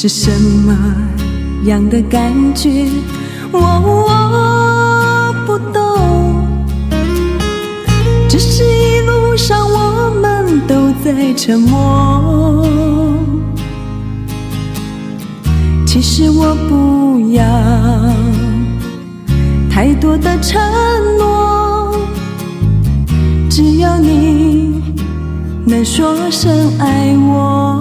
是什么样的感觉？我不懂，只是一路上我们都在沉默。其实我不要太多的承诺，只要你能说声爱我。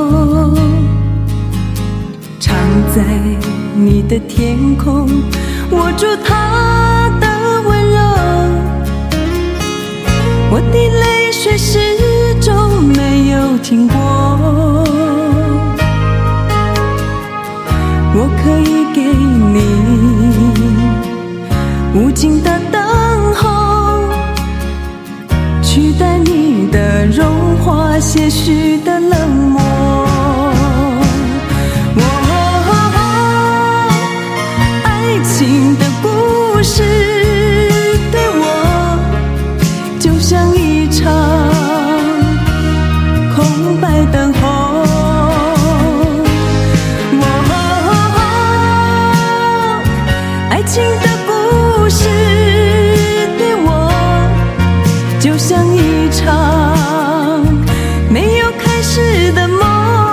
藏在你的天空，握住它的温柔，我的泪水始终没有停过。我可以给你无尽的等候，取代你的融化，些许的冷漠。爱情的故事对我就像一场空白等候。爱情的故事对我就像一场没有开始的梦。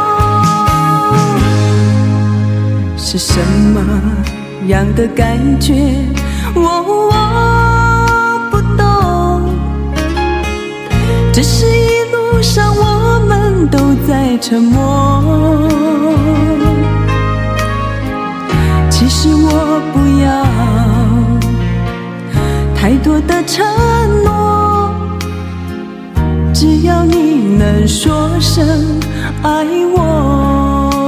是什么样的感觉？我不懂，只是一路上我们都在沉默。其实我不要太多的承诺，只要你能说声爱我。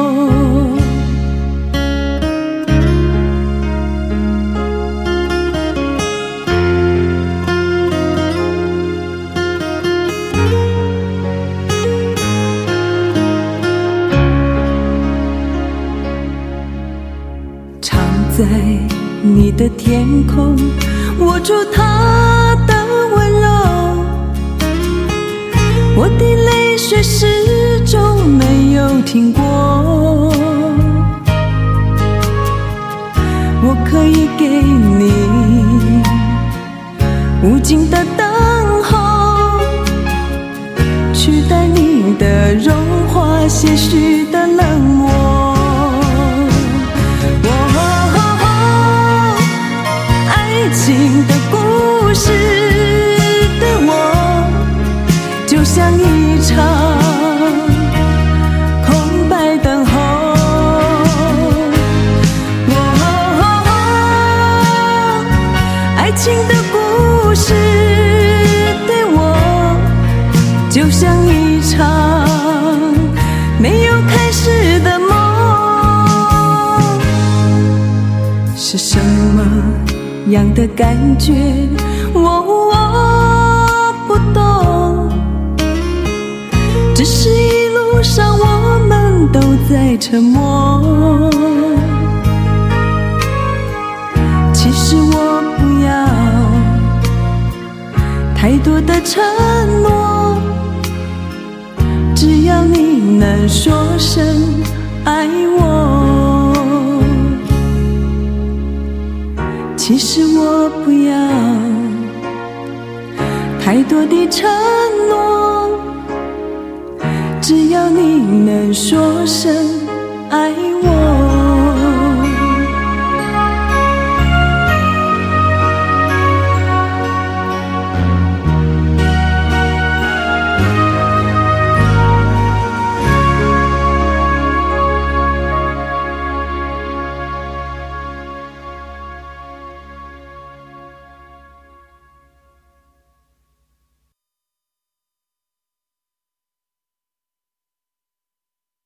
在你的天空，握住它的温柔，我的泪水始终没有停过。我可以给你无尽的等候，取代你的融化，些许的冷漠。爱情的故事对我就像一场空白等候。爱情的故事对我就像一场没有开始的梦。是什么样的感觉？我不懂，只是一路上我们都在沉默。其实我不要太多的承诺，只要你能说声爱我。其实我不要太多的承诺，只要你能说声爱我。